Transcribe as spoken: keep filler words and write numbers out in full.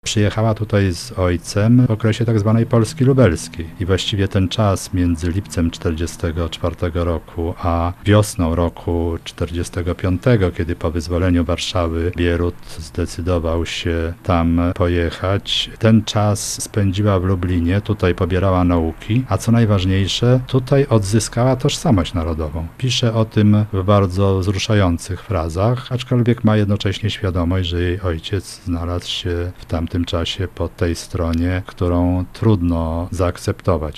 Przyjechała tutaj z ojcem w okresie tak zwanej Polski lubelskiej i właściwie ten czas między lipcem czterdziestego czwartego roku a wiosną roku czterdziestego piątego, kiedy po wyzwoleniu Warszawy Bierut zdecydował się tam pojechać, ten czas spędziła w Lublinie, tutaj pobierała nauki, a co najważniejsze, tutaj odzyskała tożsamość narodową. Pisze o tym w bardzo wzruszających frazach, aczkolwiek ma jednocześnie świadomość, że jej ojciec znalazł się w tamtym czasie po tej stronie, którą trudno zaakceptować.